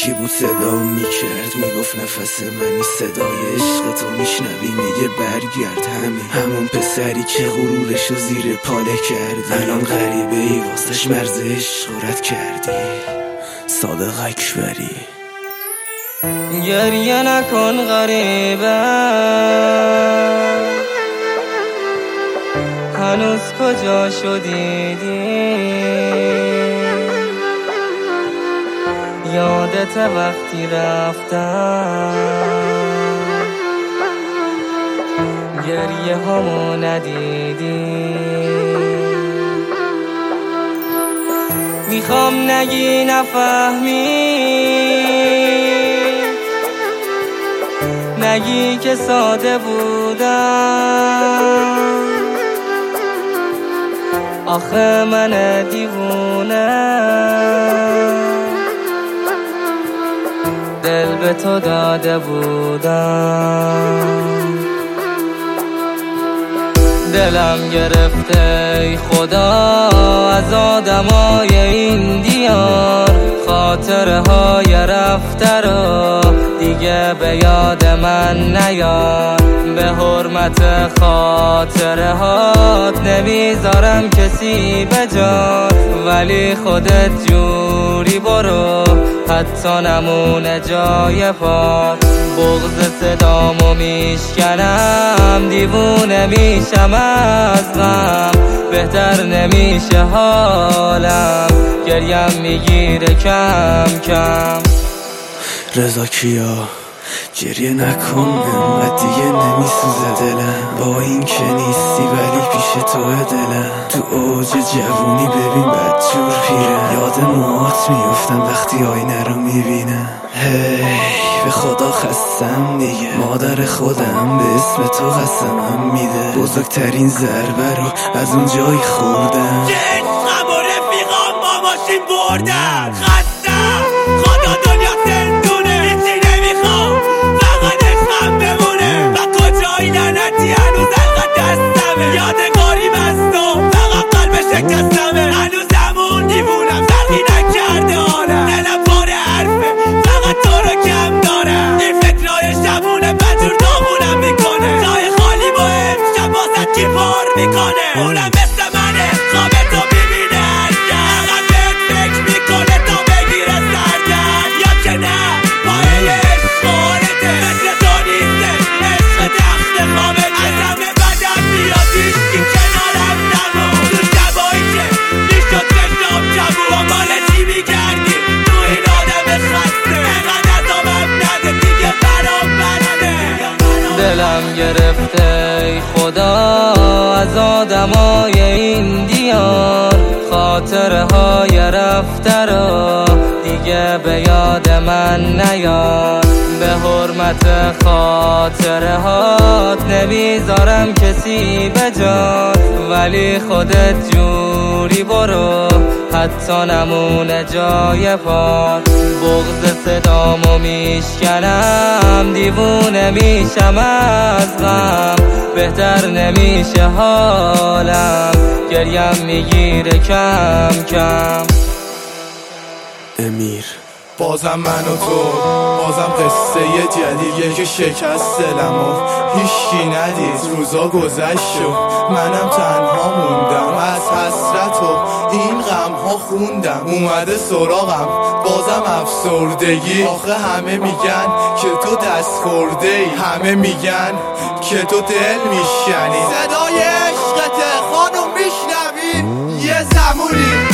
یکی بود صدا میکرد میگفت نفس منی، صدای عشق تو میشنوی میگه برگرد. همون پسری که غرورشو زیر پاله کردی، الان غریبه ای واسش مرز عشق رد کردی. صادق اکبری. گریه نکن غریبه، هنوز کجا شدیدی؟ یادت وقتی رفتم گریه همو ندیدی. میخوام نگی نفهمی، نگی که ساده بودم. آخه من دیوونه دل به تو داده بودم. دلم گرفته ای خدا از آدمای این دیار، خاطره های رفته رو دیگه به یاد من نیار. به حرمت خاطره هات نمیذارم کسی به جا، ولی خودت جوری برو حتی نمونه جای پات. بغض صدامو میشکنم، دیوونه میشم از غم، بهتر نمیشه حالم، گریم میگیره کم کم. رضا کیا گریه نکن، انقدر دیگه نمیسوزه دلم، با این که نیستی ولی پیش توه دلم. تو اوج جوونی ببین بدجور پیرم، یاد موهات میفتم وقتی آینه رو میبینم. هی به خدا خستم دیگه، مادر خودم به اسم تو قسمم میده، بزرگترین ضربه رو از اون جایی خوردم که عشقم و رفیقام با ماشین بردم. خستم خدا دنیا زندونه، هیچی نمیخوام فقط عشقم بمونه. و کجایی لعنتی هنوز انقدر دستمه، یادگاری بستم فقط قلب شکستمه. هنوز همون دیوونم فرقی نکرده حالم، دلم پر حرفه فقط تو رو کم دارم. این فکرهای شبونه بدجور داغونم میکنه، جای خالی با امشب بازت کی پر میکنه. اونم مثل منه خوابتو میبینه هرگاه بهت فکر میکنه تا بگیره سردن. یا که نه پایه عشق آرده مثل تو نیسته، عشق تخت خوابته. از همه بدم میاد هیچکی کنارم نمون، تو شبایی که میشد چشم جبون دنبال چی میگردی تو این آدم خسته. اینقدر عذابم نده دیگه برام بسته. دلم گرفته ای خدا از آدمای این دیار، خاطره های رفته رو دیگه به یاد من نیار. به حرمت خاطره هات نمیذارم کسی به جا، ولی خودت جوری برو حتی نمونه جای پات. بغض صدامو میشکنم، دیوونه میشم از غم، بهتر نمیشه حالم، گریم میگیره کم کم. امیر. بازم من و تو، بازم قصه جدیدیه که شکست دلم و هیچکی ندید. روزا گذشت شد منم تنها موندم، از حسرت و این غم ها خوندم. اومده سراغم بازم افسردگی، آخه همه میگن که تو دست خورده ای، همه میگن که تو دل میشکنی. صدای عشقته خانم میشنوی یه زمونی